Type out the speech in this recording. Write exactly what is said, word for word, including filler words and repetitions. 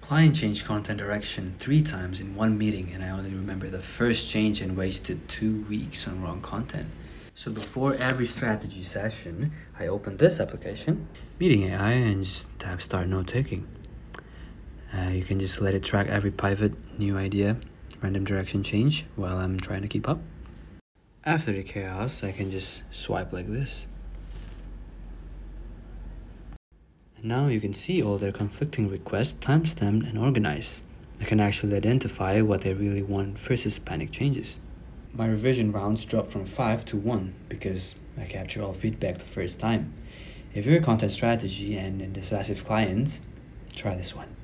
Client changed content direction three times in one meeting, and I only remember the first change and wasted two weeks on wrong content. So before every strategy session, I open this application, Meeting A I, and just tap Start Note Taking. Uh, you can just let it track every pivot, new idea, random direction change while I'm trying to keep up. After the chaos, I can just swipe like this. And now you can see all their conflicting requests timestamped and organized. I can actually identify what they really want versus panic changes. My revision rounds dropped from five to one because I capture all feedback the first time. If you're a content strategy and a decisive client, try this one.